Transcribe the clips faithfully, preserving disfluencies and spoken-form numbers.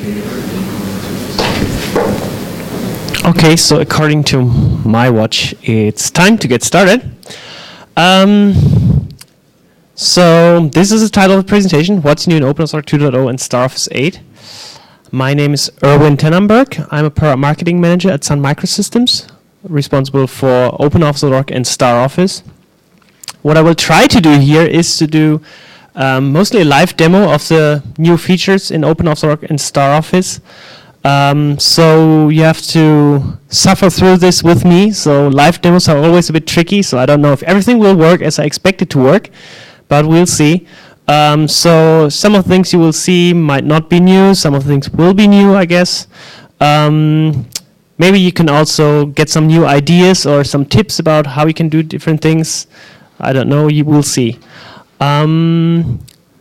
Okay, so according to my watch, it's time to get started. Um, so this is the title of the presentation, What's New in OpenOffice two point oh and StarOffice eight. My name is Erwin Tenenberg. I'm a product marketing manager at Sun Microsystems, responsible for OpenOffice dot org and StarOffice. What I will try to do here is to do um, mostly a live demo of the new features in OpenOffice dot org and StarOffice. Um, so you have to suffer through this with me. So live demos are always a bit tricky, so I don't know if everything will work as I expect it to work, but we'll see. Um, so some of the things you will see might not be new, some of the things will be new, I guess. Um, maybe you can also get some new ideas or some tips about how you can do different things. I don't know, you will see. Um,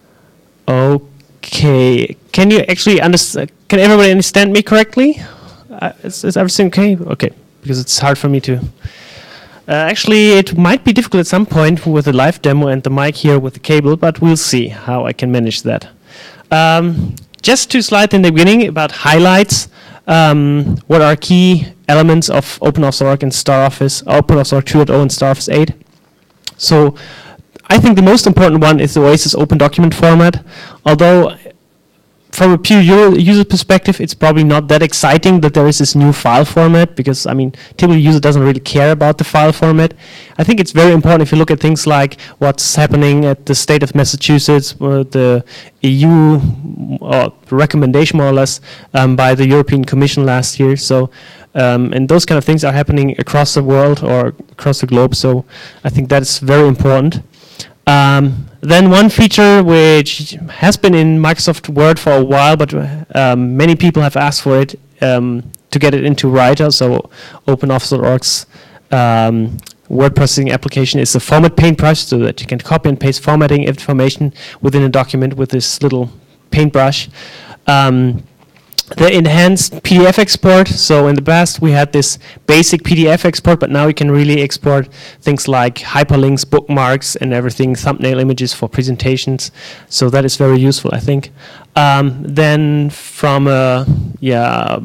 okay, can you actually understand, can everybody understand me correctly? Uh, is, is everything okay? Okay, because it's hard for me to. Uh, actually, it might be difficult at some point with the live demo and the mic here with the cable, but we'll see how I can manage that. Um, just two slides in the beginning about highlights. Um, what are key elements of OpenOffice dot org and StarOffice, OpenOffice dot org two point oh and StarOffice eight? So I think the most important one is the Oasis Open Document format. Although from a pure user perspective, it's probably not that exciting that there is this new file format, because, I mean, typically user doesn't really care about the file format. I think it's very important if you look at things like what's happening at the state of Massachusetts, uh, the E U uh, recommendation, more or less, um, by the European Commission last year. So, um, and those kind of things are happening across the world or across the globe. So I think that's very important. Um, then one feature which has been in Microsoft Word for a while, but um, many people have asked for it um, to get it into Writer. So OpenOffice dot org's um, word processing application is a format paintbrush, so that you can copy and paste formatting information within a document with this little paintbrush. Um, The enhanced P D F export. So in the past we had this basic P D F export, but now we can really export things like hyperlinks, bookmarks, and everything, thumbnail images for presentations. So that is very useful, I think. Um, then from a, yeah,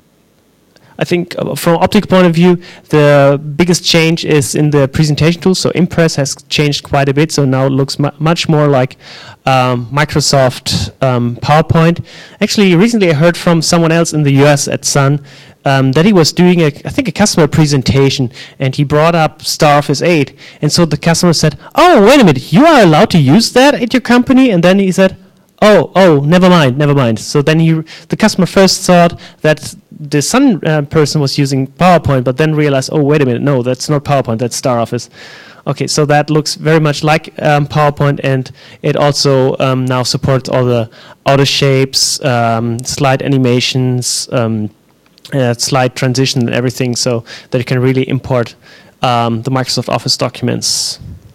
I think uh, from an optical point of view, the biggest change is in the presentation tools. So Impress has changed quite a bit, so now it looks mu much more like um, Microsoft um, PowerPoint. Actually, recently I heard from someone else in the U S at Sun um, that he was doing, a, I think, a customer presentation, and he brought up StarOffice eight. And so the customer said, oh, wait a minute, you are allowed to use that at your company? And then he said, oh, oh, never mind, never mind. So then he, the customer first thought that the Sun uh, person was using PowerPoint, but then realized, oh, wait a minute, no, that's not PowerPoint, that's StarOffice. Okay, so that looks very much like um, PowerPoint, and it also um, now supports all the auto shapes, um, slide animations, um, uh, slide transition, and everything, so that you can really import um, the Microsoft Office documents.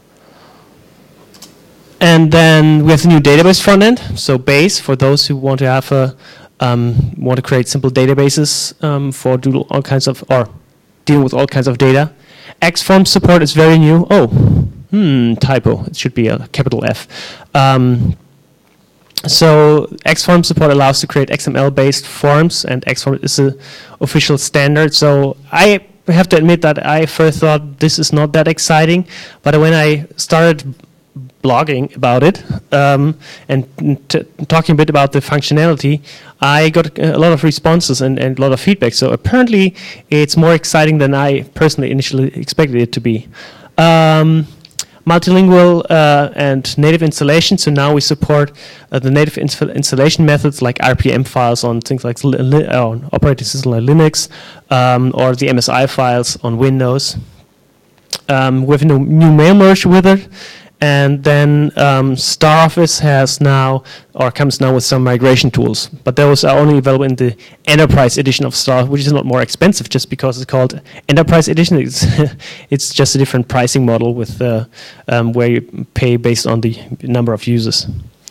And then we have the new database front end, so Base, for those who want to have a um, want to create simple databases um, for do all kinds of, or dealing with all kinds of data. Xform support is very new. Oh, hmm, typo. It should be a capital F. Um, so Xform support allows to create X M L-based forms, and Xform is an official standard. So I have to admit that I first thought this is not that exciting, but when I started blogging about it um, and t talking a bit about the functionality, I got a lot of responses and, and a lot of feedback. So apparently it's more exciting than I personally initially expected it to be. Um, multilingual uh, and native installation. So now we support uh, the native ins installation methods like R P M files on things like li li uh, operating system like Linux, um, or the M S I files on Windows. Um, we have a new, new mail merge with it. And then um, StarOffice has now, or comes now with some migration tools. But those are only available in the Enterprise edition of Star, which is not more expensive just because it's called Enterprise edition. It's, it's just a different pricing model with uh, um, where you pay based on the number of users.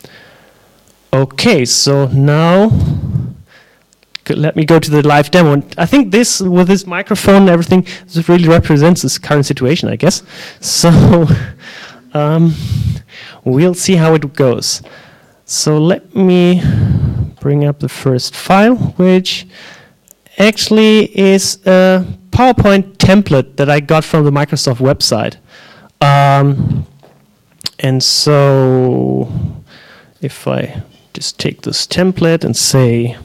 Okay, so now let me go to the live demo. And I think this, with this microphone and everything, this really represents this current situation, I guess. So um, we'll see how it goes. So let me bring up the first file, which actually is a PowerPoint template that I got from the Microsoft website. Um, and so if I just take this template and say,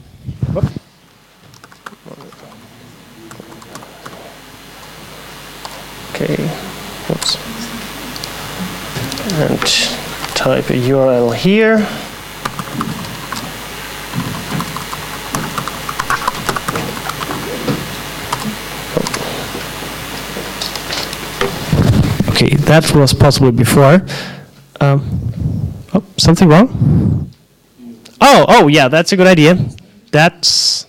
okay, whoops, and type a U R L here. Okay, that was possible before. Um, oh, something wrong? Oh, oh, yeah, that's a good idea. That's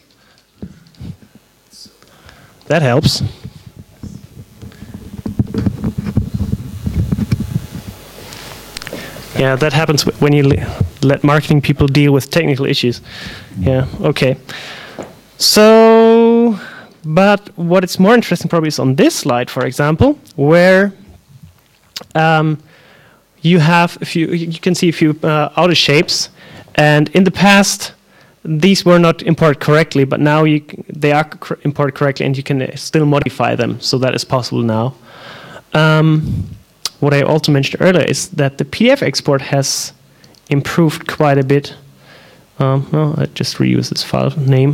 that helps. Yeah, that happens when you let marketing people deal with technical issues. Yeah, okay. So, but what is more interesting probably is on this slide, for example, where um, you have a few, you can see a few uh, outer shapes, and in the past these were not imported correctly, but now you c they are cor imported correctly, and you can uh, still modify them, so that is possible now. Um, what I also mentioned earlier is that the P D F export has improved quite a bit. Um, no, I just reuse this file name.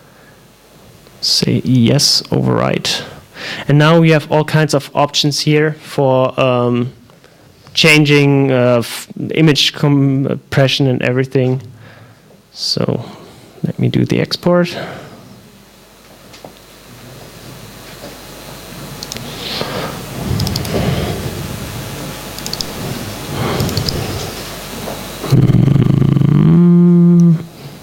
Say yes, overwrite. And now we have all kinds of options here for um, changing uh, f image compression and everything. So let me do the export. Hmm.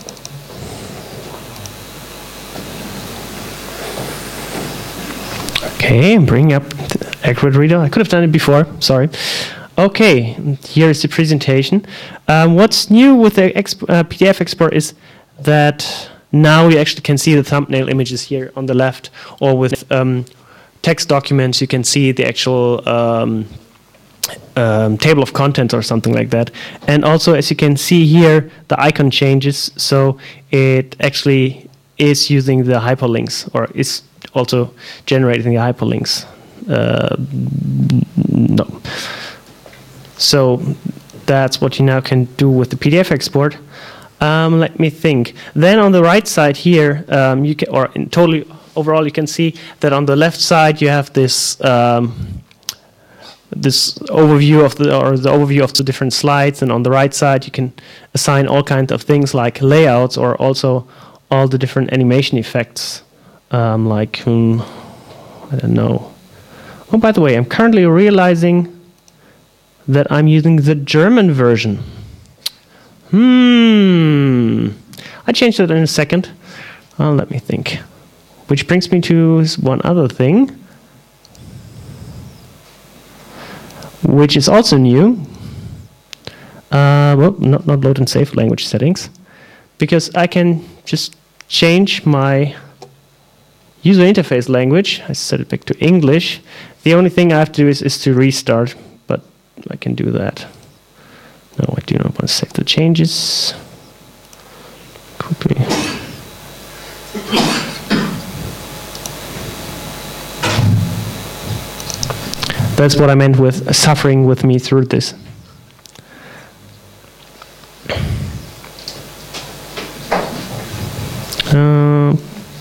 Okay, bring up the Acrobat Reader. I could have done it before, sorry. Okay, here is the presentation. Um, what's new with the exp uh, P D F export is that now you actually can see the thumbnail images here on the left, or with um, text documents you can see the actual um, um, table of contents or something like that. And also, as you can see here, the icon changes, so it actually is using the hyperlinks, or is also generating the hyperlinks. Uh, no. So that's what you now can do with the P D F export. Um, let me think. Then on the right side here, um, you can, or in totally overall, you can see that on the left side you have this um, this overview of the or the overview of the different slides, and on the right side you can assign all kinds of things like layouts, or also all the different animation effects, um, like um, I don't know. Oh, by the way, I'm currently realizing that I'm using the German version. Hmm. I changed that in a second. Uh, let me think. Which brings me to one other thing, which is also new. Uh, well, not, not load and save language settings, because I can just change my user interface language. I set it back to English. The only thing I have to do is, is to restart, but I can do that. No, I do not want to save the changes. Quickly. That's what I meant with suffering with me through this. Uh,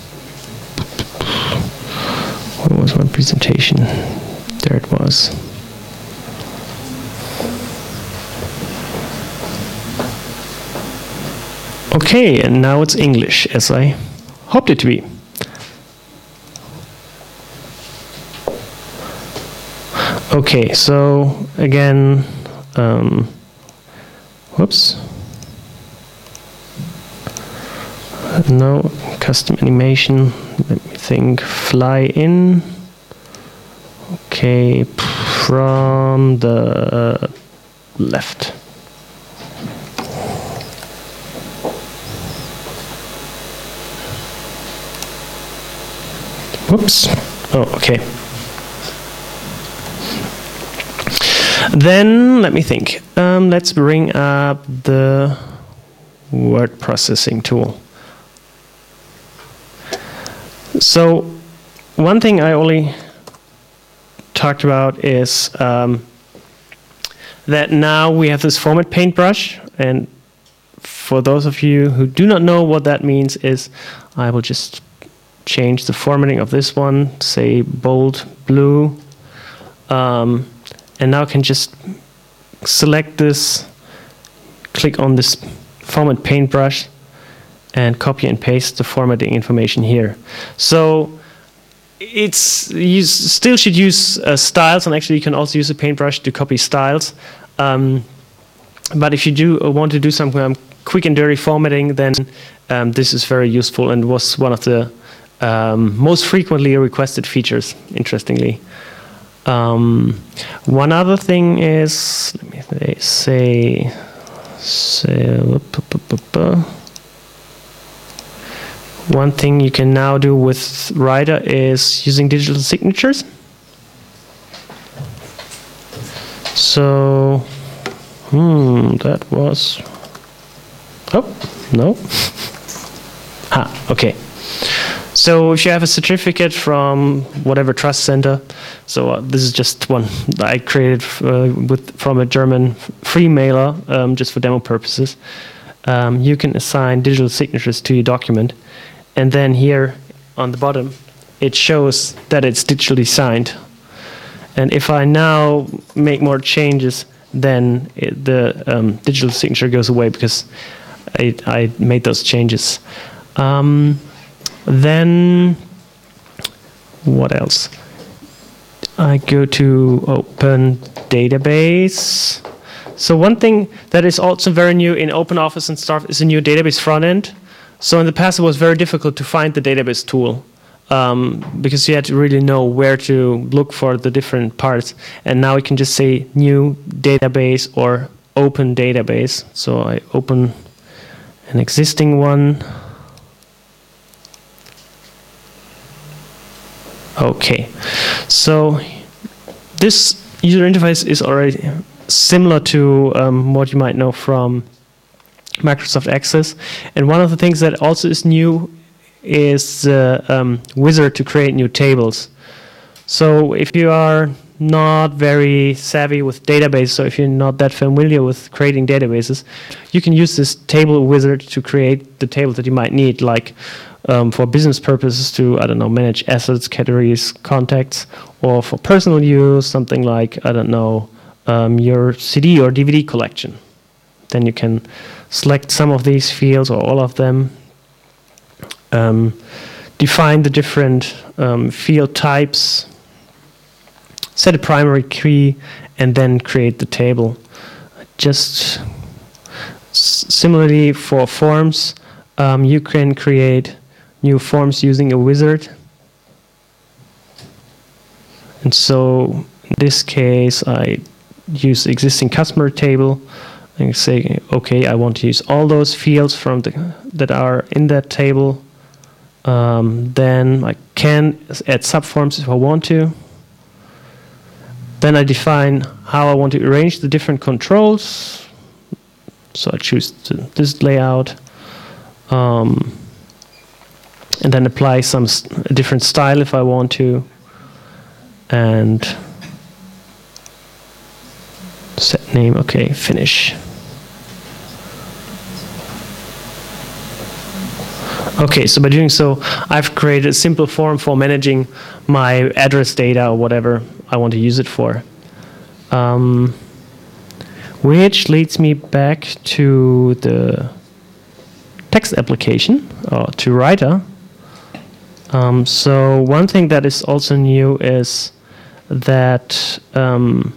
where was my presentation? There it was. Okay, and now it's English, as I hoped it to be. Okay, so again, um, whoops. No, custom animation, let me think, fly in. Okay, from the left. Whoops. Oh, okay. Then let me think. Um, let's bring up the word processing tool. So one thing I only talked about is um, that now we have this format paintbrush, and for those of you who do not know what that means is I will just change the formatting of this one, say bold blue, um, and now I can just select this, click on this format paintbrush, and copy and paste the formatting information here. So it's you still should use uh, styles, and actually you can also use a paintbrush to copy styles. Um, but if you do uh, want to do some um, quick and dirty formatting, then um, this is very useful and was one of the um, most frequently requested features, interestingly. Um, one other thing is, let me say, say one thing you can now do with Writer is using digital signatures. So, hmm, that was, oh, no. Ah, okay. So if you have a certificate from whatever trust center, so uh, this is just one that I created uh, with from a German free mailer, um, just for demo purposes. Um, you can assign digital signatures to your document, and then here on the bottom, it shows that it's digitally signed. And if I now make more changes, then it, the um, digital signature goes away because I, I made those changes. Um, Then, what else? I go to Open Database. So one thing that is also very new in OpenOffice and stuff is a new database front end. So in the past, it was very difficult to find the database tool um, because you had to really know where to look for the different parts. And now we can just say new database or open database. So I open an existing one. Okay, so this user interface is already similar to um, what you might know from Microsoft Access. And one of the things that also is new is the um, wizard to create new tables. So if you are not very savvy with databases, so if you're not that familiar with creating databases, you can use this table wizard to create the tables that you might need, like Um, for business purposes to, I don't know, manage assets, categories, contacts, or for personal use, something like, I don't know, um, your C D or D V D collection. Then you can select some of these fields or all of them, um, define the different um, field types, set a primary key, and then create the table. Just s similarly for forms, um, you can create new forms using a wizard. And so in this case, I use existing customer table and say, okay, I want to use all those fields from the, that are in that table. Um, then I can add subforms if I want to. Then I define how I want to arrange the different controls. So I choose this layout. Um, and then apply some st a different style if I want to, and set name, okay, finish. Okay, so by doing so, I've created a simple form for managing my address data or whatever I want to use it for. Um, which leads me back to the text application, or to Writer. Um, so one thing that is also new is that um,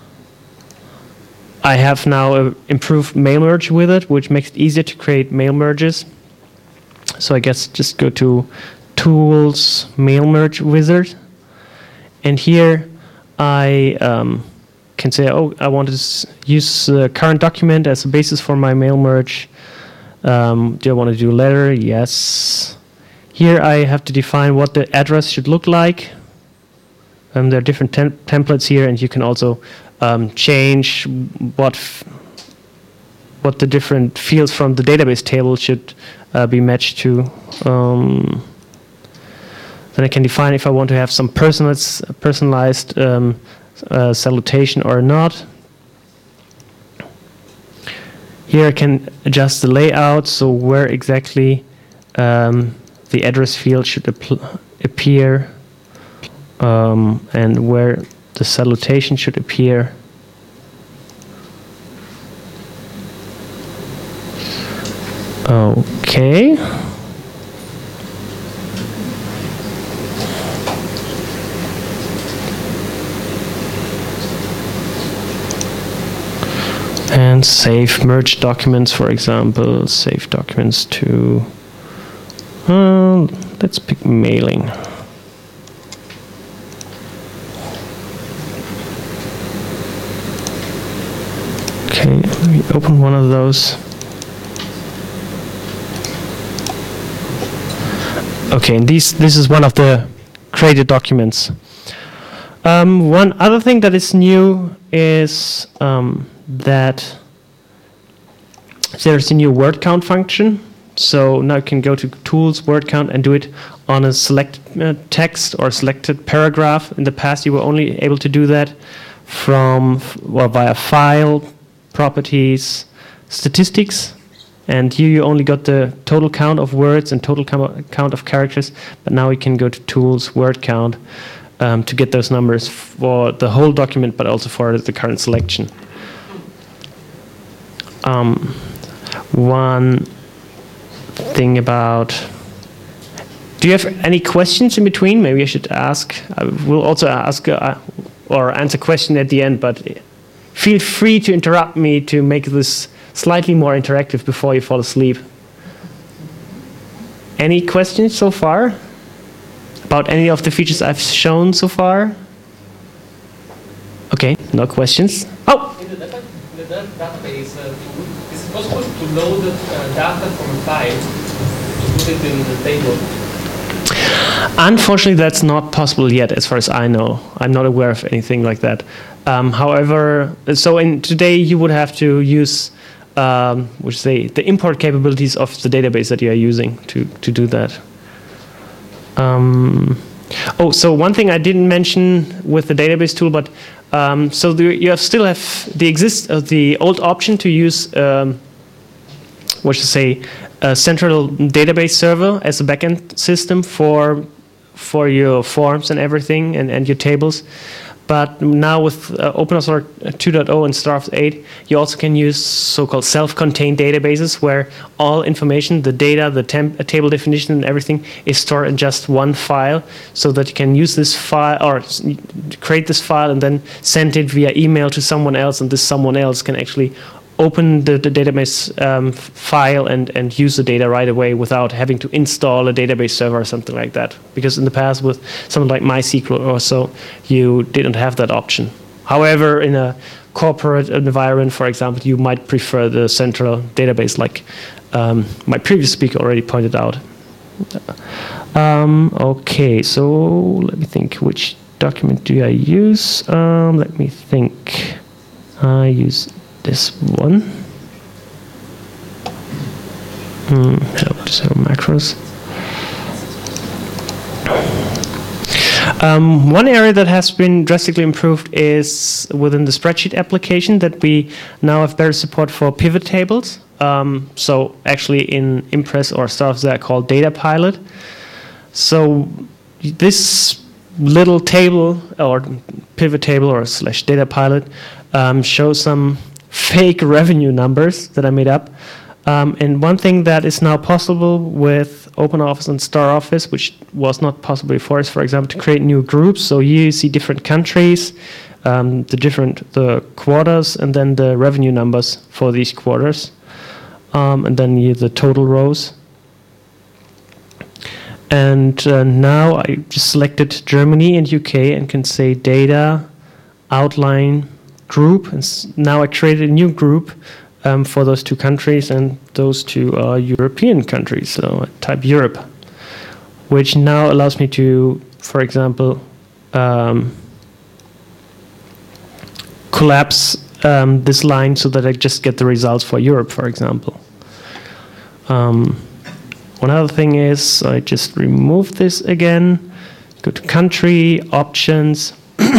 I have now a improved mail merge with it, which makes it easier to create mail merges. So I guess just go to Tools, Mail Merge Wizard, and here I um, can say, oh, I want to use the current document as a basis for my mail merge. Um, do I want to do letter? Yes. Here I have to define what the address should look like. Um, there are different tem templates here, and you can also um, change what f what the different fields from the database table should uh, be matched to. Um, then I can define if I want to have some personalized, personalized um, uh, salutation or not. Here I can adjust the layout, so where exactly um, the address field should appear, um, and where the salutation should appear. Okay. And save merge documents, for example. Save documents to, uh, let's pick mailing. Okay, let me open one of those. Okay, and these, this is one of the created documents. Um, one other thing that is new is um, that there's a new word count function. So now you can go to Tools, Word Count, and do it on a selected uh, text or selected paragraph. In the past, you were only able to do that from, well, via File, Properties, Statistics. And here you only got the total count of words and total count of characters. But now you can go to Tools, Word Count, um, to get those numbers for the whole document, but also for the current selection. Um, one thing about, do you have any questions in between? Maybe I should ask. I will also ask uh, or answer question at the end, but feel free to interrupt me to make this slightly more interactive before you fall asleep. Any questions so far about any of the features I've shown so far? Okay, no questions. Oh! In the, data, in the database uh, tool, is it possible to load uh, data from a file to put it in the table? Unfortunately, that's not possible yet, as far as I know. I'm not aware of anything like that. Um, however, so in today you would have to use Um, which say the import capabilities of the database that you are using to to do that. Um, oh, so one thing I didn't mention with the database tool, but um, so the, you have still have the exist uh, the old option to use um, what should I say a central database server as a backend system for for your forms and everything and and your tables. But now with uh, OpenAuth two point oh and StarOffice eight, you also can use so-called self-contained databases where all information, the data, the temp, uh, table definition and everything is stored in just one file, so that you can use this file or create this file and then send it via email to someone else, and this someone else can actually open the, the database um, file and, and use the data right away without having to install a database server or something like that. Because in the past with something like MySQL or so, you didn't have that option. However, in a corporate environment, for example, you might prefer the central database like um, my previous speaker already pointed out. Um, okay, so let me think, which document do I use? Um, let me think. I use this one. Hmm, help to sell macros. Um, one area that has been drastically improved is within the spreadsheet application, that we now have better support for pivot tables. Um, so actually in Impress or stuff that are called Data Pilot. So this little table or pivot table or slash Data Pilot um, shows some fake revenue numbers that I made up. Um, and one thing that is now possible with OpenOffice and StarOffice, which was not possible before, is, for example, to create new groups. So here you see different countries, um, the different the quarters, and then the revenue numbers for these quarters, um, and then here the total rows. And uh, now I just selected Germany and U K and can say data, outline, group, and now I created a new group um, for those two countries, and those two are European countries. So I type Europe, which now allows me to, for example, um, collapse um, this line so that I just get the results for Europe, for example. Um, one other thing is I just remove this again, go to country, options,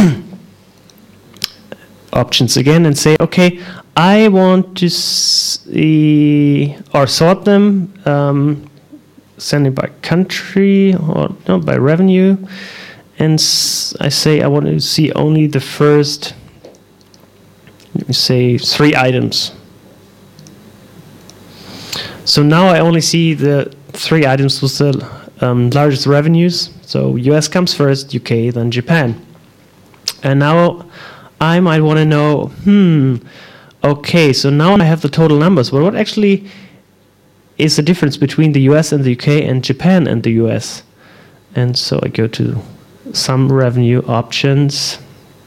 options again, and say, okay, I want to see or sort them, um, send it by country or no, by revenue, and s I say I want to see only the first, let me say, three items. So now I only see the three items with the um, largest revenues. So U S comes first, U K, then Japan. And now I might want to know, hmm, okay, so now I have the total numbers. Well, what actually is the difference between the U S and the U K and Japan and the U S? And so I go to some revenue options,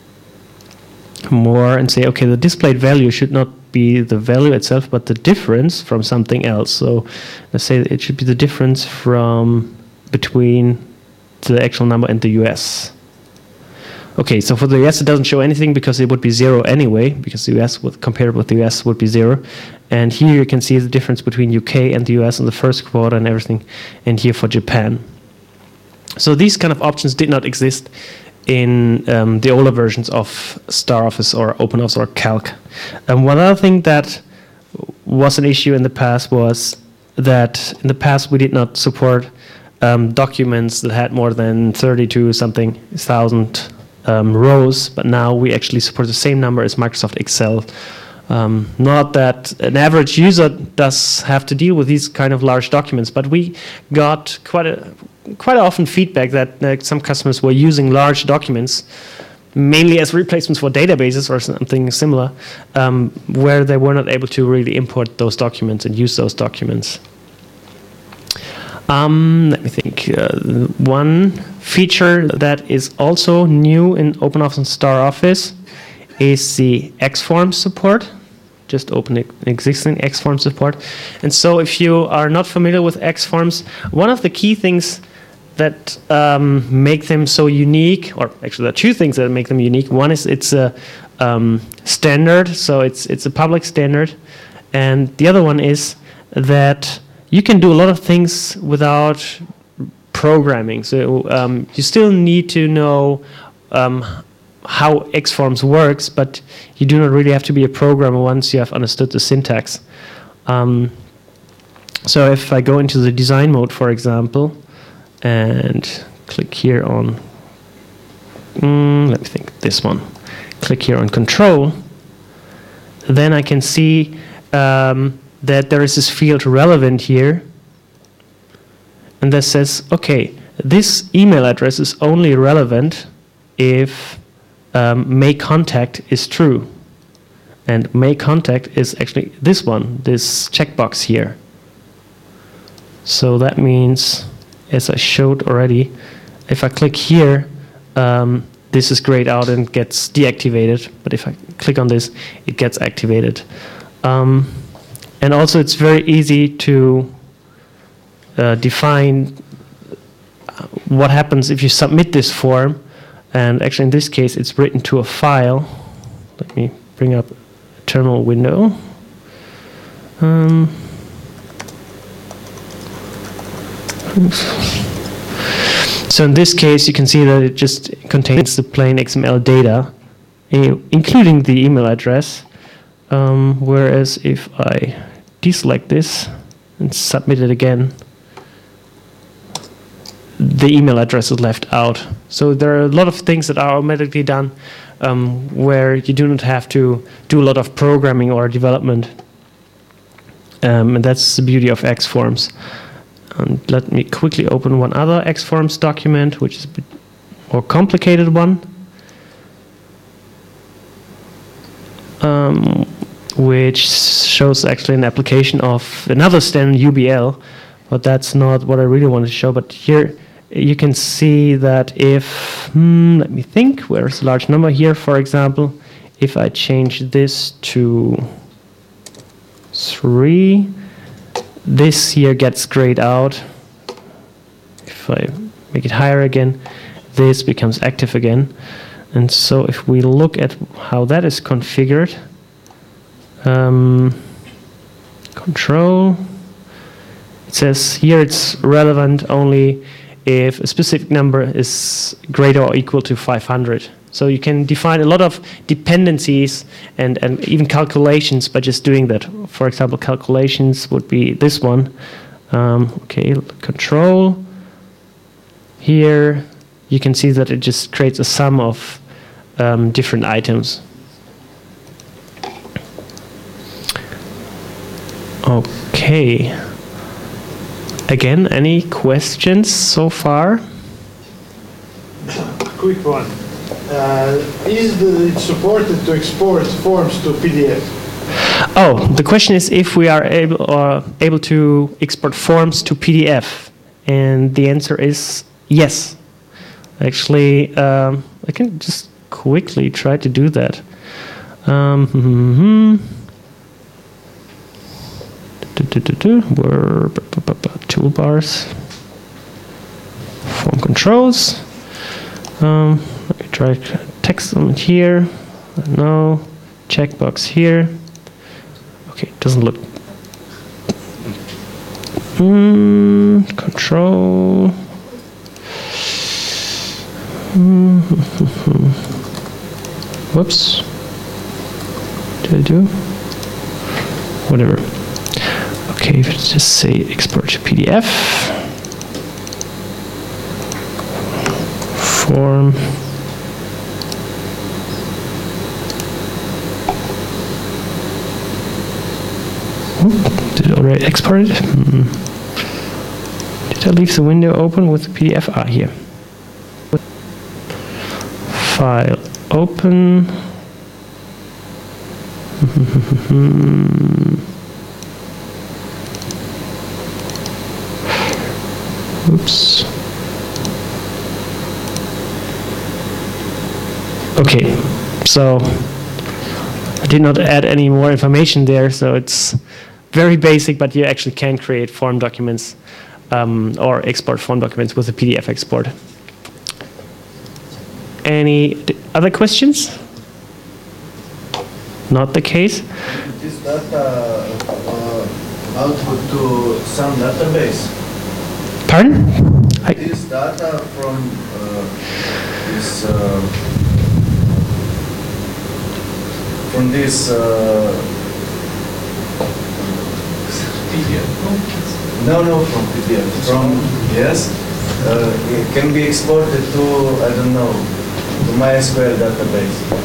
more, and say, okay, the displayed value should not be the value itself, but the difference from something else. So let's say it should be the difference from between the actual number and the U S. Okay, so for the U S it doesn't show anything because it would be zero anyway, because the U S with, compared with the U S would be zero. And here you can see the difference between U K and the U S in the first quarter and everything, and here for Japan. So these kind of options did not exist in um, the older versions of StarOffice or OpenOffice or Calc. And one other thing that was an issue in the past was that in the past we did not support um, documents that had more than thirty-two something thousand um, rows, but now we actually support the same number as Microsoft Excel. Um, not that an average user does have to deal with these kind of large documents, but we got quite a quite often feedback that uh, some customers were using large documents mainly as replacements for databases or something similar, um, where they were not able to really import those documents and use those documents. Um, let me think. Uh, one feature that is also new in OpenOffice and StarOffice is the Xforms support. Just open an existing Xforms support. And so if you are not familiar with Xforms, one of the key things that um, make them so unique, or actually there are two things that make them unique. One is it's a um, standard, so it's it's a public standard, and the other one is that you can do a lot of things without programming. So um, you still need to know um, how Xforms works, but you do not really have to be a programmer once you have understood the syntax. Um, so if I go into the design mode, for example, and click here on, mm, let me think, this one. Click here on control, then I can see um, that there is this field relevant here, and that says, okay, this email address is only relevant if um, make contact is true. And make contact is actually this one, this checkbox here. So that means, as I showed already, if I click here, um, this is grayed out and gets deactivated. But if I click on this, it gets activated. Um, and also, it's very easy to uh, define what happens if you submit this form. And actually, in this case, it's written to a file. Let me bring up a terminal window. Um, So in this case, you can see that it just contains the plain X M L data, including the email address. Um, whereas if I deselect this and submit it again, the email address is left out. So there are a lot of things that are automatically done um, where you do not have to do a lot of programming or development. Um, and that's the beauty of Xforms. And let me quickly open one other Xforms document, which is a bit more complicated one, um, which shows actually an application of another standard U B L, but that's not what I really wanted to show. But here you can see that if, hmm, let me think, where's a large number here, for example, if I change this to three, this here gets grayed out. If I make it higher again, this becomes active again. And so if we look at how that is configured, Um, control. It says here it's relevant only if a specific number is greater or equal to five hundred. So you can define a lot of dependencies and, and even calculations by just doing that. For example, calculations would be this one. Um, okay, control. Here you can see that it just creates a sum of um, different items. Okay. Again, any questions so far? Quick one. Uh, is the, it supported to export forms to P D F? Oh, the question is if we are able or able to export forms to P D F, and the answer is yes. Actually, um, I can just quickly try to do that. Um, mm-hmm. We're toolbars, form controls. Um, let me try text element here. No, checkbox here. Okay, it doesn't look. Mm, control. Whoops. Did I do? Whatever. Okay, let's just say export to P D F. Form. Oop, did it already export it? Mm. Did I leave the window open with the P D F? Ah, here. File open. Oops. Okay, so I did not add any more information there, so it's very basic, but you actually can create form documents um, or export form documents with a P D F export. Any other questions? Not the case? This data uh, output to some database. Pardon? I This data from uh, this uh, from this uh, P D F. no no from P D F from yes uh, it can be exported to I don't know to MySQL database.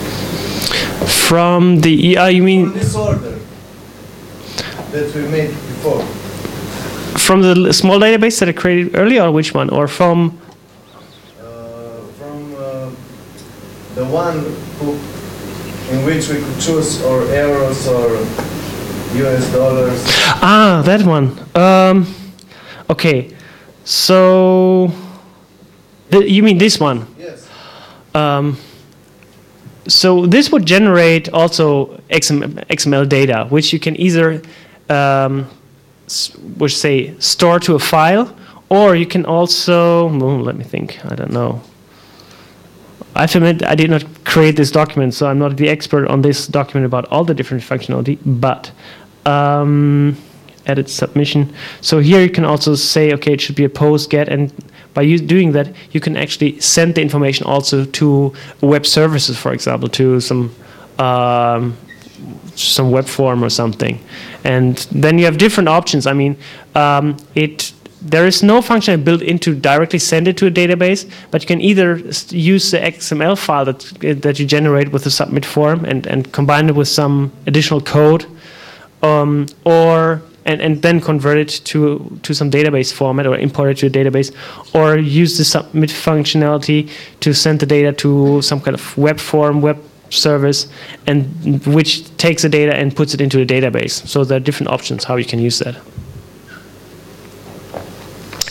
From the E I, you mean? From this order that we made before. From the small database that I created earlier, or which one? Or from? Uh, from uh, the one who, in which we could choose or euros or U S dollars. Ah, that one. Um, okay, so the, you mean this one? Yes. Um, so this would generate also X M L data, which you can either um, which say store to a file, or you can also, well, let me think, I don't know. I have to admit, I did not create this document, so I'm not the expert on this document about all the different functionality, but um, edit submission. So here you can also say, okay, it should be a post get, and by you doing that, you can actually send the information also to web services, for example, to some um, some web form or something. And then you have different options. I mean, um, it there is no function built in to directly send it to a database, but you can either use the X M L file that that you generate with the submit form and, and combine it with some additional code, um, or and, and then convert it to to some database format or import it to a database, or use the submit functionality to send the data to some kind of web form, web service, and which takes the data and puts it into a database. So there are different options how you can use that.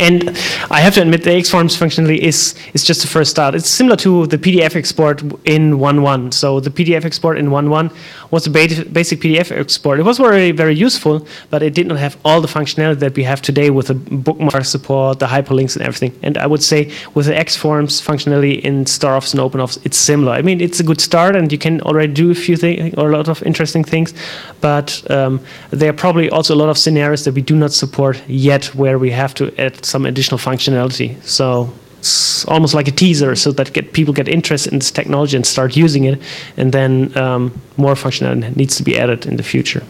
And I have to admit, the Xforms functionality is is just the first start. It's similar to the P D F export in one point one. So the P D F export in one point one was a basic P D F export. It was very, very useful, but it did not have all the functionality that we have today with the bookmark support, the hyperlinks, and everything. And I would say with the Xforms functionality in StarOffice and OpenOffice, it's similar. I mean, it's a good start, and you can already do a few things or a lot of interesting things. But um, there are probably also a lot of scenarios that we do not support yet, where we have to add some additional functionality. So it's almost like a teaser, so that get people get interested in this technology and start using it, and then um, more functionality needs to be added in the future.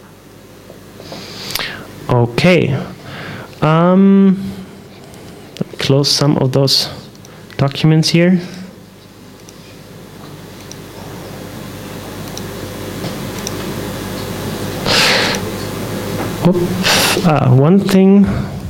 Okay. Um, let me close some of those documents here. Oops. Uh, one thing.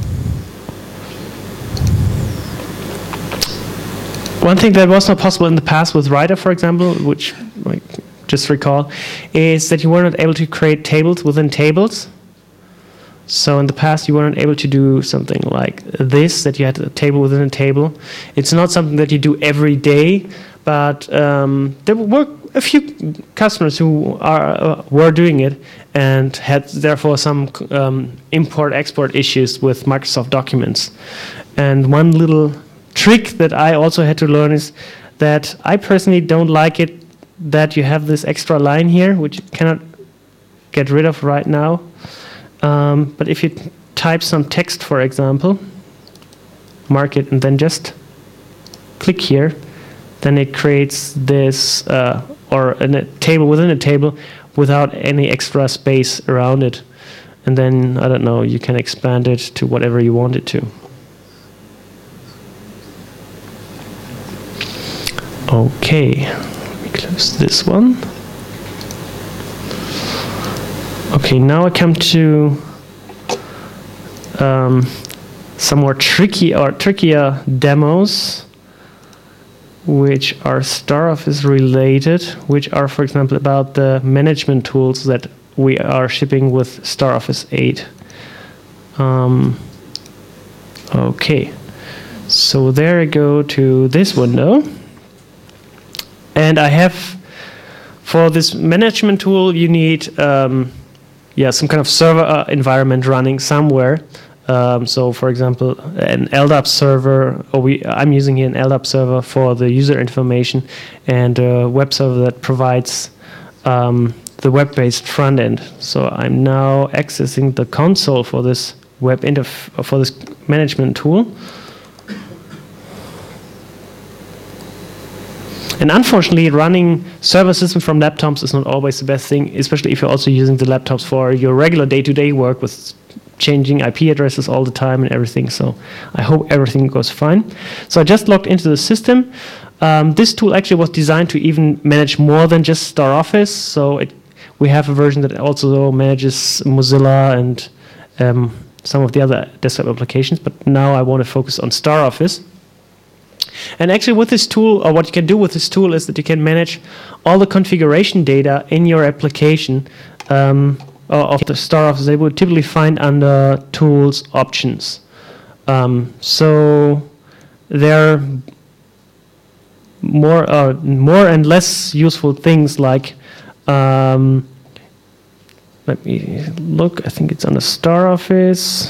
One thing that was not possible in the past with Writer, for example, which like, just recall, is that you were not able to create tables within tables. So in the past, you weren't able to do something like this, that you had a table within a table. It's not something that you do every day, but um, there were a few customers who are uh, were doing it and had therefore some um, import-export issues with Microsoft Documents. And one little trick that I also had to learn is that I personally don't like it that you have this extra line here, which you cannot get rid of right now. Um, but if you type some text, for example, mark it, and then just click here, then it creates this, uh, or a table within a table without any extra space around it. And then, I don't know, you can expand it to whatever you want it to. Okay, let me close this one. Okay, now I come to um, some more tricky or trickier demos, which are StarOffice related, which are, for example, about the management tools that we are shipping with StarOffice eight. Um, okay, so there I go to this window. And I have, for this management tool, you need um, yeah, some kind of server uh, environment running somewhere. Um, so, for example, an L D A P server, or we, I'm using here an L D A P server for the user information, and a web server that provides um, the web-based front end. So I'm now accessing the console for this web interf for this management tool. And unfortunately, running server systems from laptops is not always the best thing, especially if you're also using the laptops for your regular day-to-day work with changing I P addresses all the time and everything. So I hope everything goes fine. So I just logged into the system. Um, this tool actually was designed to even manage more than just StarOffice. So it, we have a version that also manages Mozilla and um, some of the other desktop applications. But now I want to focus on StarOffice. And actually with this tool, or what you can do with this tool, is that you can manage all the configuration data in your application um, of the StarOffice. They would typically find under Tools, Options. Um, so there are more, uh, more and less useful things like, um, let me look, I think it's under StarOffice.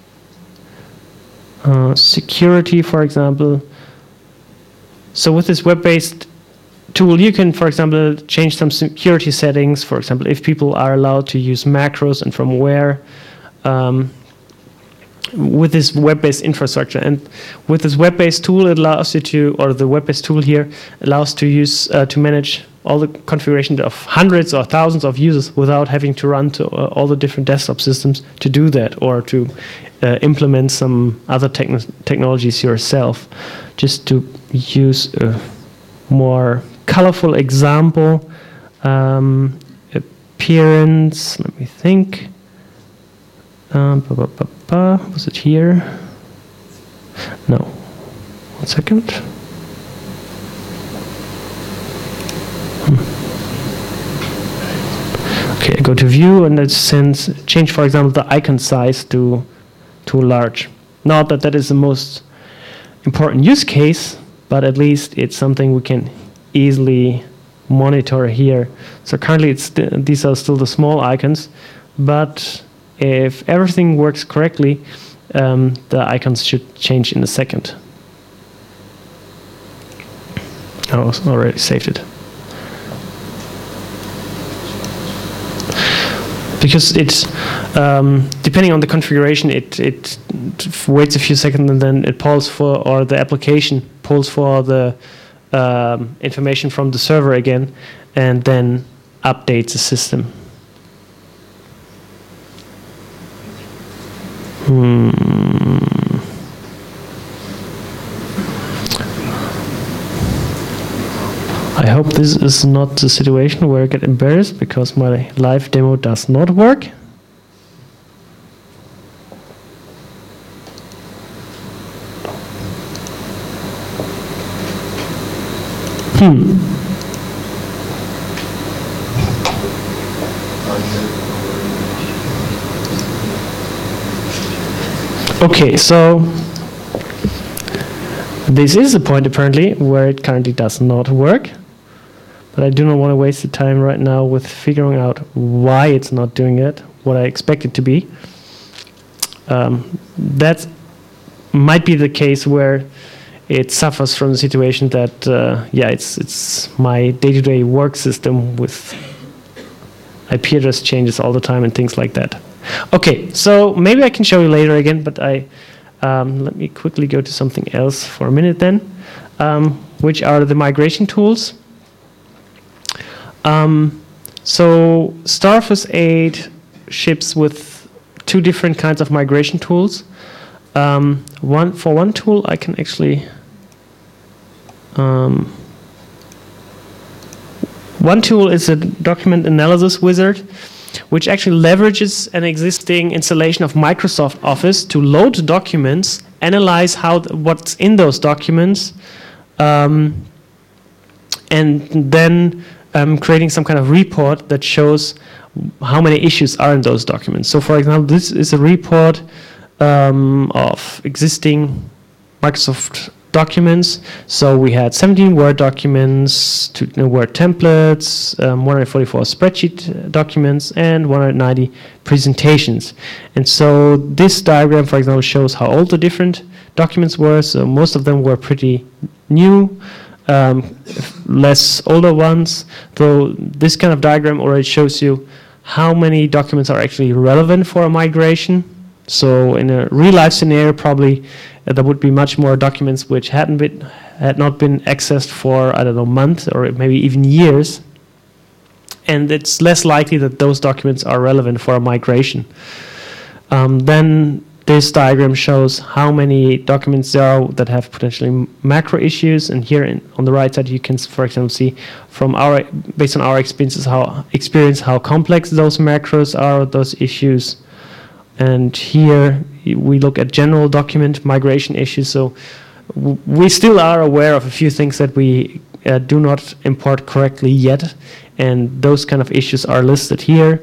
Uh, security, for example. So with this web-based tool, you can, for example, change some security settings. For example, if people are allowed to use macros and from where, um, with this web-based infrastructure. And with this web-based tool, it allows you to, or the web-based tool here allows to use uh, to manage all the configuration of hundreds or thousands of users without having to run to uh, all the different desktop systems to do that, or to uh, implement some other techn technologies yourself. Just to use a more colorful example, um, appearance, let me think. Um, ba -ba -ba -ba. Was it here? No. One second. Hmm. Okay, I go to view and it sends change, for example, the icon size to to large. Not that that is the most important use case, but at least it's something we can easily monitor here. So currently it's st these are still the small icons, but if everything works correctly, um, the icons should change in a second. I already saved it. Because it's, um, depending on the configuration, it, it waits a few seconds and then it pulls for, or the application pulls for the um, information from the server again and then updates the system. Hmm. I hope this is not the situation where I get embarrassed because my live demo does not work. Hmm. Okay, so this is the point apparently where it currently does not work. But I do not want to waste the time right now with figuring out why it's not doing it, what I expect it to be. Um, that might be the case where it suffers from the situation that, uh, yeah, it's, it's my day-to-day work system with I P address changes all the time and things like that. Okay, so maybe I can show you later again, but I um, let me quickly go to something else for a minute then, um, which are the migration tools. Um, so Staroffice eight ships with two different kinds of migration tools. Um, one for one tool, I can actually um, one tool is a document analysis wizard, which actually leverages an existing installation of Microsoft Office to load documents, analyze how th what's in those documents, um, and then Um, creating some kind of report that shows how many issues are in those documents. So for example, this is a report um, of existing Microsoft documents. So we had seventeen Word documents, two uh, Word templates, um, one hundred forty-four spreadsheet documents, and one hundred ninety presentations. And so this diagram, for example, shows how old the different documents were. So most of them were pretty new. Um, less older ones, though this kind of diagram already shows you how many documents are actually relevant for a migration. So in a real life scenario, probably uh, there would be much more documents which hadn't been, had not been accessed for, I don't know, months or maybe even years. And it's less likely that those documents are relevant for a migration. Um, then this diagram shows how many documents there are that have potentially macro issues, and here in, on the right side you can, for example, see from our, based on our experiences, how experience how complex those macros are, those issues. And here we look at general document migration issues. So w we still are aware of a few things that we uh, do not import correctly yet, and those kind of issues are listed here.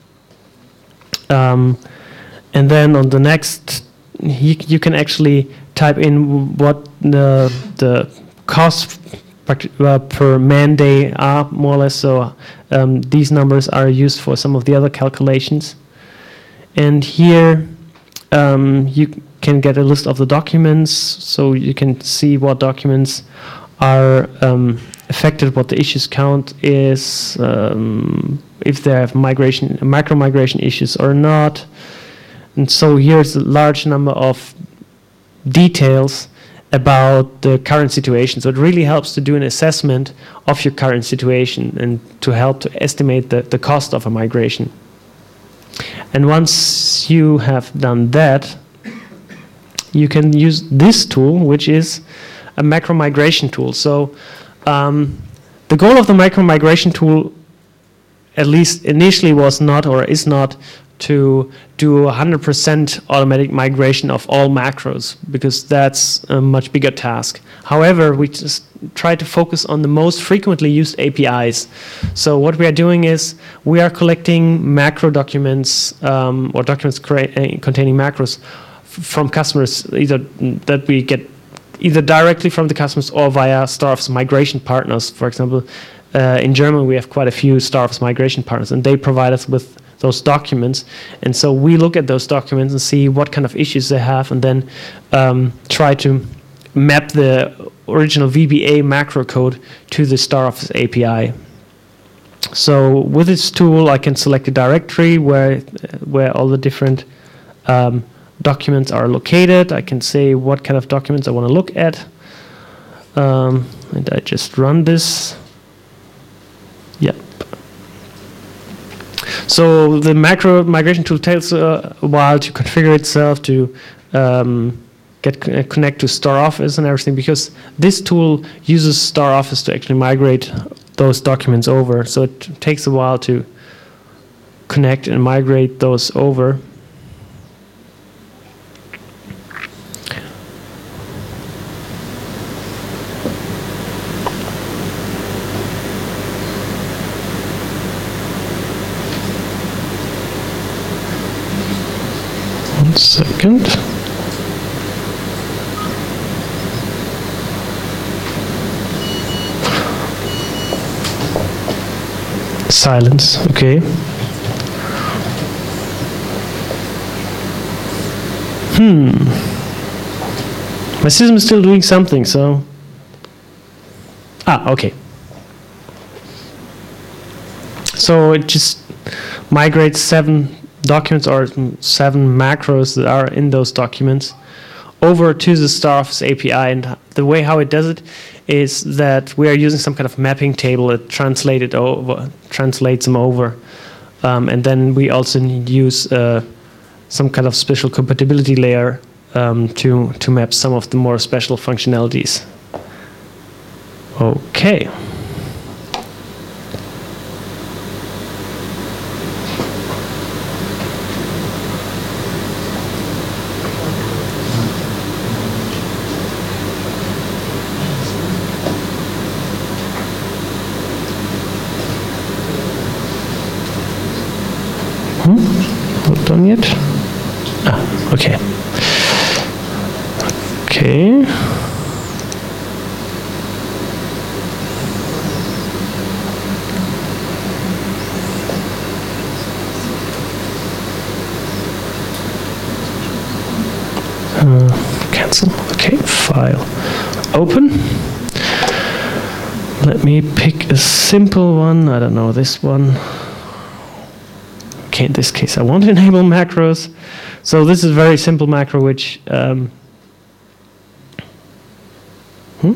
Um, And then on the next, you, you can actually type in what the, the costs uh, per man day are, more or less. So um, these numbers are used for some of the other calculations. And here um, you can get a list of the documents, so you can see what documents are um, affected, what the issues count is, um, if they have migration, macro migration issues or not. And so here's a large number of details about the current situation. So it really helps to do an assessment of your current situation and to help to estimate the, the cost of a migration. And once you have done that, you can use this tool, which is a macro migration tool. So um, the goal of the macro migration tool, at least initially, was not or is not to do one hundred percent automatic migration of all macros, because that's a much bigger task. However, we just try to focus on the most frequently used A P Is. So what we are doing is we are collecting macro documents um, or documents uh, containing macros from customers, either that we get either directly from the customers or via StarOffice migration partners. For example, uh, in Germany we have quite a few StarOffice migration partners, and they provide us with those documents. And so we look at those documents and see what kind of issues they have, and then um, try to map the original V B A macro code to the StarOffice A P I. So with this tool, I can select a directory where where all the different um, documents are located. I can say what kind of documents I want to look at, um, and I just run this. Yep. So the macro migration tool takes uh, a while to configure itself, to um, get uh, connect to StarOffice and everything, because this tool uses StarOffice to actually migrate those documents over. So it takes a while to connect and migrate those over. One second. Silence, okay. Hmm. My system is still doing something, so. Ah, okay. So it just migrates seven documents or seven macros that are in those documents over to the StarOffice A P I. And the way how it does it is that we are using some kind of mapping table that translated over, translates them over. Um, and then we also use uh, some kind of special compatibility layer um, to, to map some of the more special functionalities. Okay. Not done yet? Ah, okay. Okay. Uh, cancel. Okay, file. Open. Let me pick a simple one. I don't know, this one. Okay, in this case, I want to enable macros. So this is a very simple macro, which um, hmm?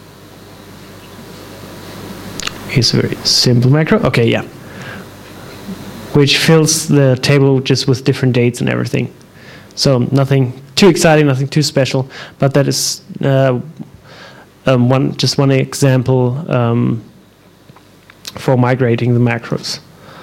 is a very simple macro. Okay, yeah, which fills the table just with different dates and everything. So nothing too exciting, nothing too special, but that is uh, um, one just one example um, for migrating the macros.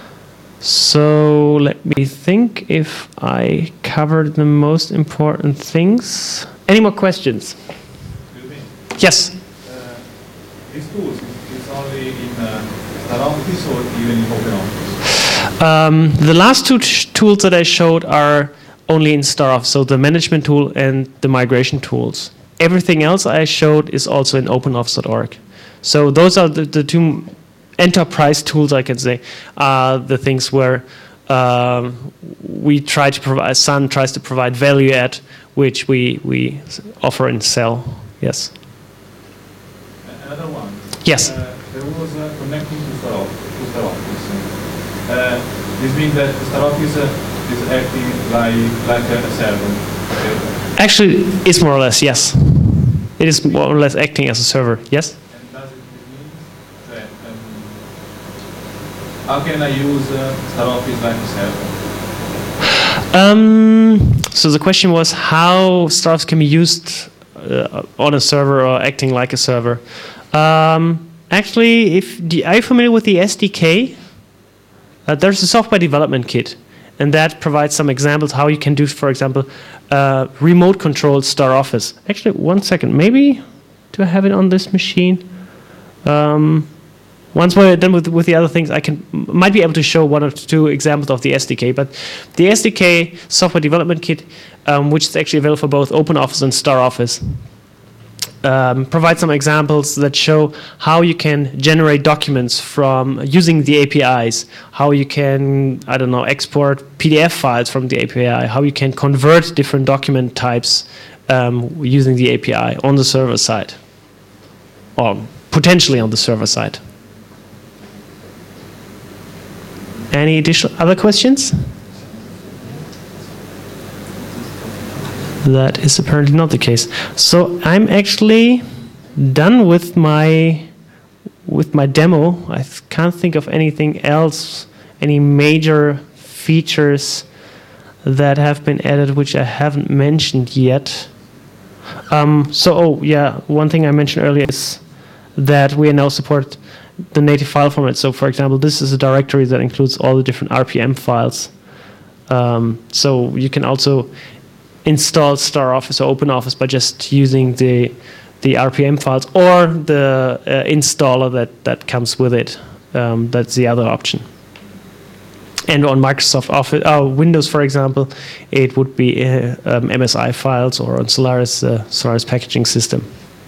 So let me think if I covered the most important things. Any more questions? Excuse me. Yes. Uh, these tools is only in uh, StarOffice or even in OpenOffice? Um, the last two t- tools that I showed are only in StarOffice, so the management tool and the migration tools. Everything else I showed is also in OpenOffice dot org. So those are the, the two enterprise tools, I can say, are the things where uh, we try to provide, Sun tries to provide value at, which we, we offer and sell. Yes. Another one. Yes. Uh, there was uh, connecting to StarOffice. To StarOffice. Uh, this means that StarOffice uh, is acting like, like a, a server. Okay? Actually, it's more or less, yes. It is more or less acting as a server, yes? And does it mean that, um, how can I use uh, StarOffice like a server? Um, so the question was how StarOffice can be used uh, on a server or acting like a server. Um, actually, if the, are you familiar with the S D K? Uh, there's a software development kit, and that provides some examples how you can do, for example, uh, remote controlled StarOffice. Actually, one second, maybe do I have it on this machine? Um, once we're done with with the other things, I can might be able to show one or two examples of the S D K. But the S D K software development kit, um, which is actually available for both OpenOffice and StarOffice, um, provides some examples that show how you can generate documents from using the A P Is, how you can, I don't know, export P D F files from the A P I, how you can convert different document types um, using the A P I on the server side, or potentially on the server side. Any additional other questions? That is apparently not the case. So I'm actually done with my with my demo. I th- can't think of anything else, any major features that have been added which I haven't mentioned yet. Um, so, oh yeah, one thing I mentioned earlier is that we now support the native file format. So, for example, this is a directory that includes all the different R P M files. Um, so you can also install StarOffice or OpenOffice by just using the the R P M files or the uh, installer that that comes with it. Um, that's the other option. And on Microsoft Office, oh, Windows, for example, it would be uh, um, M S I files, or on Solaris, uh, Solaris packaging system.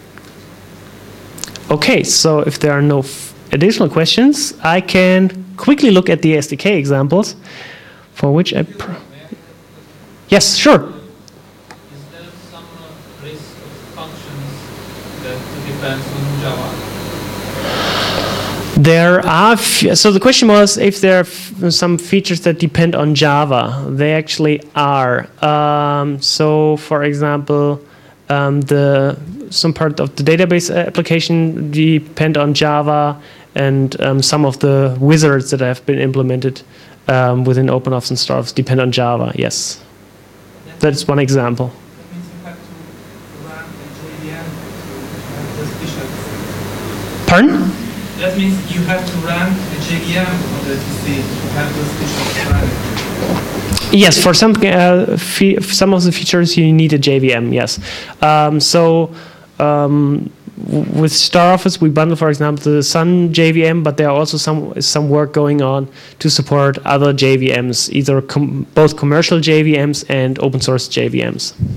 Okay, so if there are no f- additional questions, I can quickly look at the S D K examples, for which I... Pr- yes, sure. Is there some uh, list of functions that depends on Java? There are, f- so the question was if there are f- some features that depend on Java. They actually are. Um, so, for example, um, the some part of the database application depend on Java, and um, some of the wizards that have been implemented um, within OpenOffice and StarOffice depend on Java. Yes, that's one example. That means you have to run a J V M to have the special. Pardon? That means you have to run a J V M on the P C to have the special run. Yes, for some uh, fe- some of the features you need a J V M. Yes, um, so um, w- with StarOffice we bundle, for example, the Sun J V M, but there are also some some work going on to support other J V Ms, either com- both commercial J V Ms and open source J V Ms. You,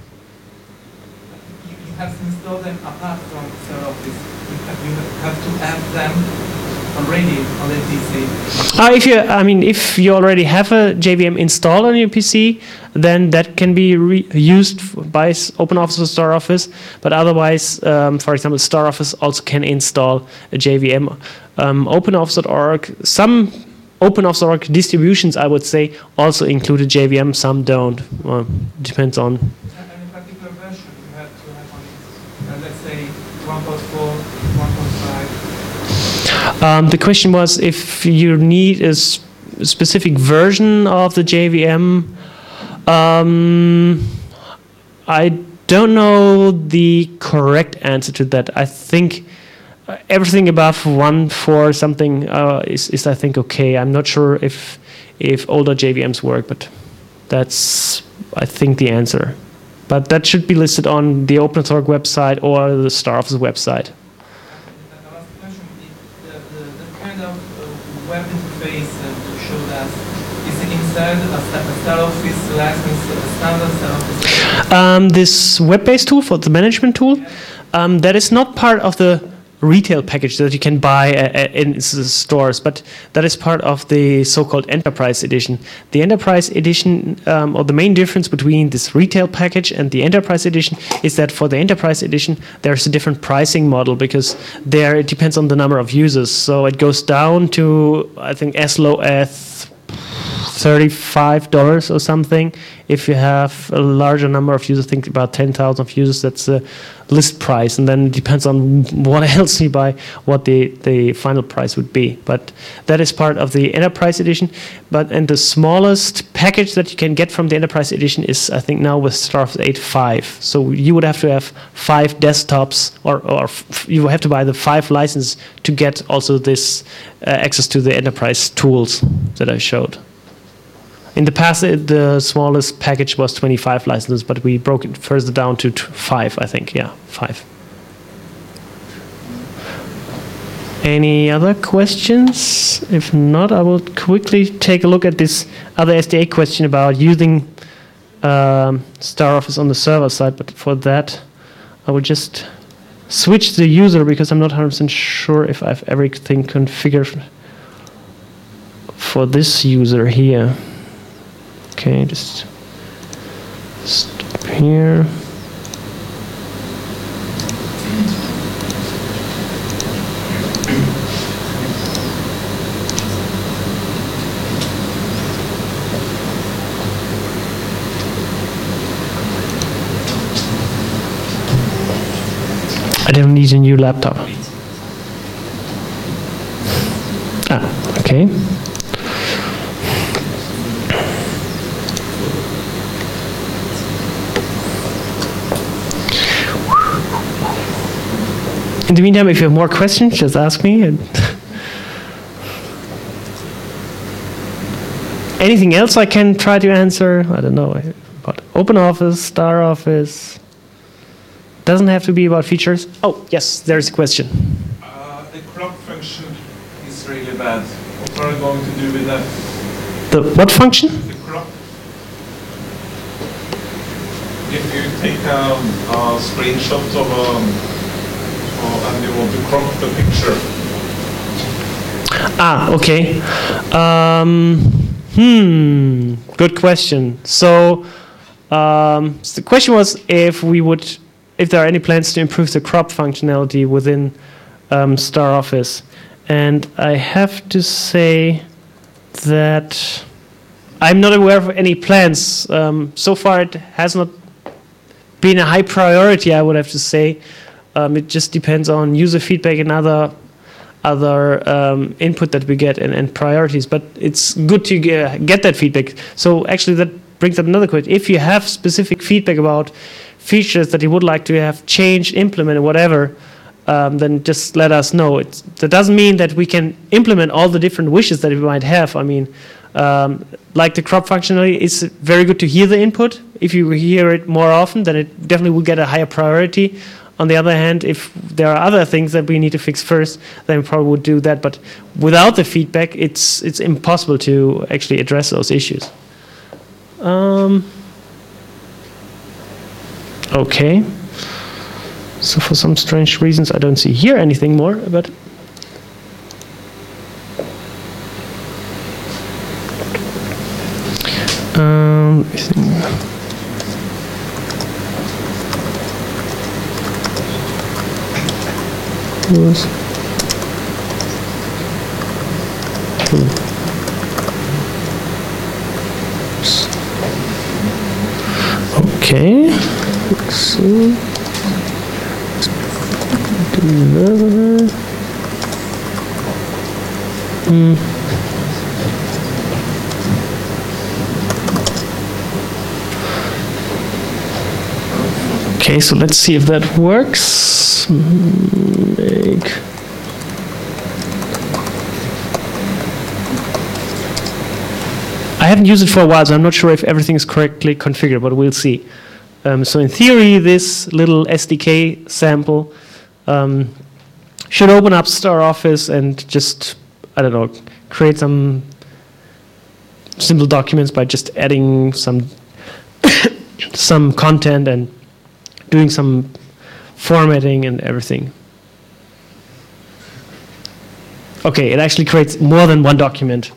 you have to install them apart from StarOffice. You have, you have to add them already on the P C. Uh, if you, I mean, if you already have a J V M installed on your P C, then that can be re- used f- by s- OpenOffice or StarOffice. But otherwise, um, for example, StarOffice also can install a J V M. Um, OpenOffice dot org, some OpenOffice dot org distributions, I would say, also include a J V M. Some don't. Well, depends on. Any particular version you have to have on it? Uh, let's say one point four, one point five. Um, the question was if you need a s- specific version of the J V M. Um, I don't know the correct answer to that. I think uh, everything above one for something uh, is, is I think okay. I'm not sure if if older J V Ms work, but that's I think the answer. But that should be listed on the OpenOffice dot org website or the StarOffice website. The last question is the, the, the kind of uh, web interface uh, you showed us, is it inside a, sta- a StarOffice license, a standard StarOffice? Um, this web-based tool for the management tool, um, that is not part of the retail package that you can buy uh, uh, in s- stores, but that is part of the so-called Enterprise Edition. The Enterprise Edition, um, or the main difference between this retail package and the Enterprise Edition is that for the Enterprise Edition, there's a different pricing model because there it depends on the number of users. So it goes down to, I think, as low as thirty-five dollars or something. If you have a larger number of users, think about ten thousand of users, that's the list price. And then it depends on what else you buy, what the, the final price would be. But that is part of the Enterprise Edition. But and the smallest package that you can get from the Enterprise Edition is, I think, now with StarOffice eight point five. So you would have to have five desktops, or, or f- you have to buy the five licenses to get also this uh, access to the Enterprise tools that I showed. In the past, it, the smallest package was twenty-five licenses, but we broke it further down to t- five, I think. Yeah, five. Any other questions? If not, I will quickly take a look at this other S D A question about using um, StarOffice on the server side. But for that, I will just switch the user because I'm not one hundred percent sure if I have everything configured for this user here. Okay, just stop here. I don't need a new laptop. Ah, okay. In the meantime, if you have more questions, just ask me. Anything else I can try to answer? I don't know. About OpenOffice, StarOffice. Doesn't have to be about features. Oh, yes, there's a question. Uh, the crop function is really bad. What are you going to do with that? The what function? The crop. If you take um, a screenshot of um, oh, and you want to crop the picture. Ah, okay. Um, hmm, good question. So, um, so the question was if we would, if there are any plans to improve the crop functionality within um, StarOffice. And I have to say that I'm not aware of any plans. Um, so far, it has not been a high priority, I would have to say. Um, it just depends on user feedback and other other um, input that we get and, and priorities. But it's good to get, get that feedback. So actually, that brings up another question. If you have specific feedback about features that you would like to have changed, implemented, whatever, um, then just let us know. It's, that doesn't mean that we can implement all the different wishes that we might have. I mean, um, like the crop functionality, it's very good to hear the input. If you hear it more often, then it definitely will get a higher priority. On the other hand, if there are other things that we need to fix first, then we probably would do that. But without the feedback, it's it's impossible to actually address those issues. Um, Okay, so for some strange reasons I don't see here anything more, but um, I think was okay. Let's see. Mm. Okay, so let's see if that works. Make. I haven't used it for a while, so I'm not sure if everything is correctly configured, but we'll see. Um, so in theory, this little S D K sample um, should open up StarOffice and just, I don't know, create some simple documents by just adding some some content and doing some formatting and everything. Okay, it actually creates more than one document.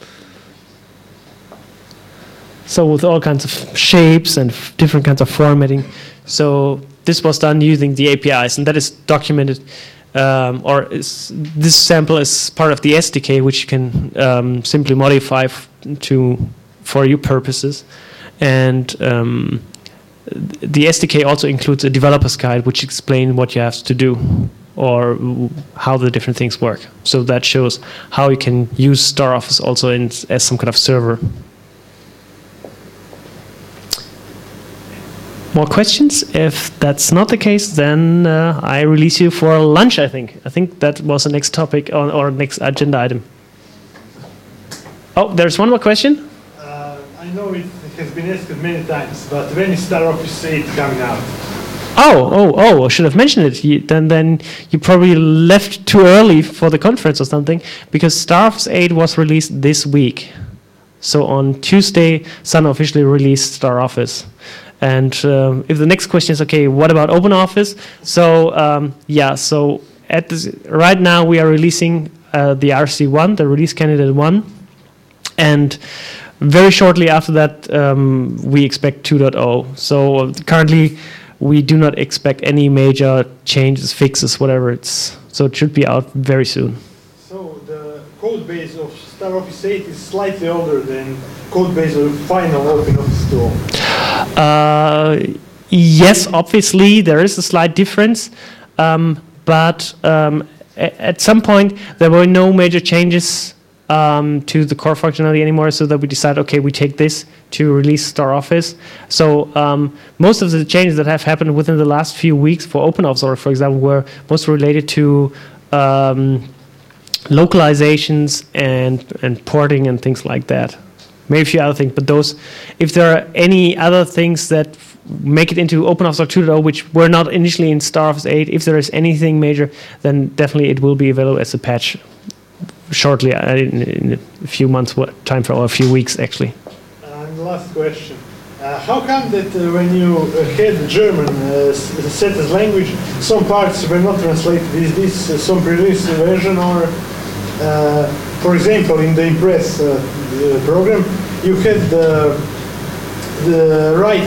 So with all kinds of shapes and f different kinds of formatting. So this was done using the A P Is, and that is documented, um, or is, this sample is part of the S D K, which you can um, simply modify f to for your purposes. And um, the S D K also includes a developer's guide, which explains what you have to do or how the different things work. So that shows how you can use StarOffice also in, as some kind of server. More questions? If that's not the case, then uh, I release you for lunch, I think. I think that was the next topic on, or next agenda item. Oh, there's one more question? Uh, I know it has been asked many times, but when is StarOffice eight coming out? Oh, oh, oh! I should have mentioned it. You, then, then you probably left too early for the conference or something, because StarOffice eight was released this week. So on Tuesday, Sun officially released StarOffice. And um, if the next question is, okay, what about OpenOffice? So um, yeah, so at this, right now we are releasing uh, the R C one, the release candidate one, and very shortly after that um, we expect two point oh. So currently we do not expect any major changes, fixes, whatever it's. So it should be out very soon. So the code base of StarOffice eight is slightly older than code base of final OpenOffice tool. Uh, yes, obviously there is a slight difference, um, but um, at some point there were no major changes um, to the core functionality anymore, so that we decided, okay, we take this to release StarOffice. So um, most of the changes that have happened within the last few weeks for OpenOffice, or for example, were most related to um, localizations and and porting and things like that. Maybe a few other things, but those, if there are any other things that make it into OpenOffice two point oh, which were not initially in StarOffice eight, if there is anything major, then definitely it will be available as a patch shortly, uh, in, in a few months time for, or a few weeks actually. And last question. Uh, how come that uh, when you uh, had German uh, set as language, some parts were not translated? Is this uh, some previous version, or, uh, for example, in the Impress uh, the program, you had the, the right,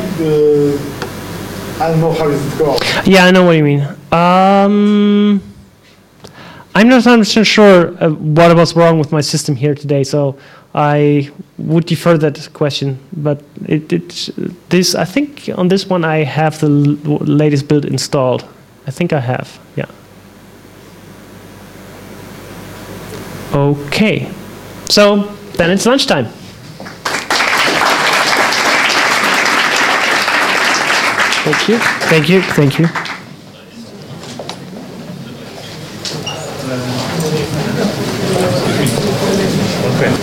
uh, I don't know how is it called. Yeah, I know what you mean. Um, I'm not one hundred percent sure uh, what was wrong with my system here today, so I would defer that question. But it, it this I think on this one I have the l latest build installed. I think I have. Yeah. Okay. So then it's lunchtime. Thank you. Thank you. Thank you.